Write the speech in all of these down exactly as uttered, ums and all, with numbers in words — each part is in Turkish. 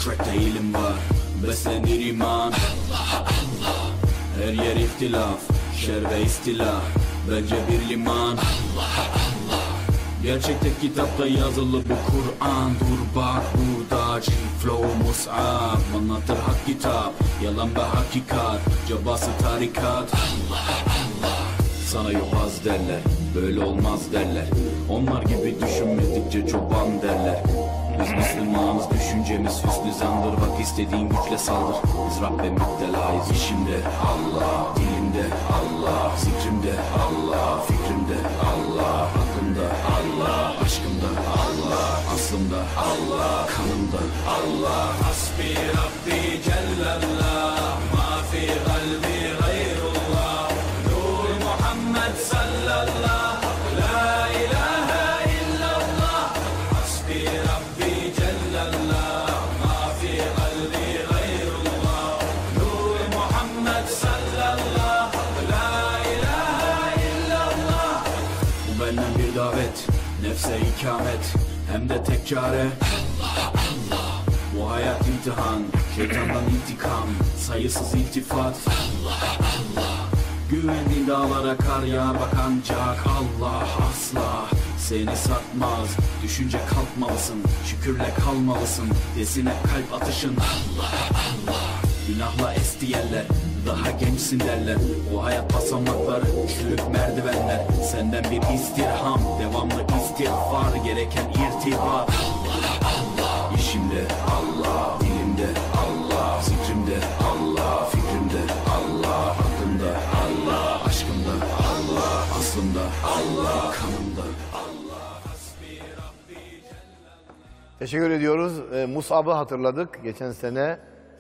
trackte ilim var, beslenir iman. Allah Allah, her yer ihtilaf, şer ve istila, bence bir liman. Allah Allah, gerçekte kitapta yazılı bu Kur'an. Dur bak burada G-Flow Mus'ab anlatır hak kitap, yalan ve hakikat, cabası tarikat. Allah Allah, sana yobaz derler, böyle olmaz derler. Onlar gibi düşünmedikçe çoban derler. Biz Müslümanız, düşüncemiz hüsnü zandır. Bak istediğin güçle saldır, biz Rabbe müptelayız. İşimde Allah, dilimde Allah, zikrimde Allah, fikrimde Allah, aklımda Allah, aşkımda Allah, aslımda Allah, kanımda Allah. Hasbi Rabbi Cellallah, ma fi kalbi gayrullah, Nur Muhammed sallallahu, la ilahe illallah. Hasbi Rabbi Cellallah, ma fi kalbi gayrullah, Nur Muhammed sallallahu, la ilahe illallah. Bu benden bir davet, nefse ikamet, hem de tek çare Allah Allah. Bu hayat imtihan, şeytandan intikam, sayısız iltifat Allah Allah. Güvendiğin dağlara kar yağar bak ancak Allah asla seni satmaz. Düşünce kalkmalısın, şükürle kalmalısın, desin hep kalp atışın Allah Allah. Günahla esti yerler, daha gençsin derler. O hayat basamakları, çürük merdivenler. Senden bir istirham, devamlı istiğfar, gereken irtibat Allah Allah. İşimde Allah, dilimde Allah, zikrimde Allah, fikrimde Allah, aklımda Allah, aşkımda Allah, aslımda Allah, kanımda Allah. Hasbi Rabbi Cellallah. Teşekkür ediyoruz. E, Mus'ab'ı hatırladık. Geçen sene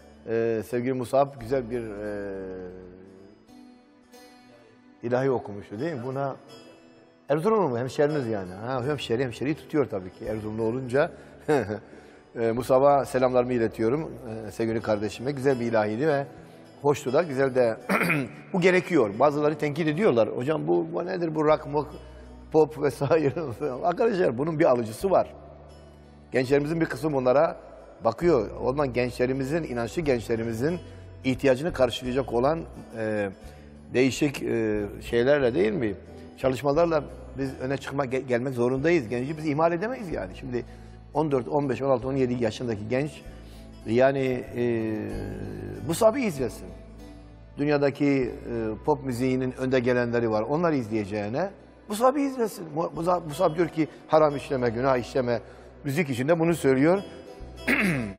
e, sevgili Mus'ab güzel bir e, ilahi okumuştu değil mi? Buna Erzurumlu mu? Hemşeriniz yani. Ha, hemşeri, hemşeriyi tutuyor tabii ki Erzurumlu olunca. e, Mus'ab'a selamlarımı iletiyorum e, sevgili kardeşime. Güzel bir ilahiydi ve hoştu da, güzel de. Bu gerekiyor. Bazıları tenkit ediyorlar. Hocam bu, bu nedir bu rock, pop vesaire. Arkadaşlar bunun bir alıcısı var. Gençlerimizin bir kısmı bunlara bakıyor. O zaman gençlerimizin, inançlı gençlerimizin ihtiyacını karşılayacak olan e, değişik e, şeylerle değil mi? Çalışmalarla biz öne çıkmak, gel gelmek zorundayız. Genci biz ihmal edemeyiz yani. Şimdi on dört, on beş, on altı, on yedi yaşındaki genç yani e, Mus'ab'ı izlesin. Dünyadaki e, pop müziğinin önde gelenleri var. Onları izleyeceğine Mus'ab'ı izlesin. Mus'ab diyor ki haram işleme, günah işleme. Müzik içinde bunu söylüyor.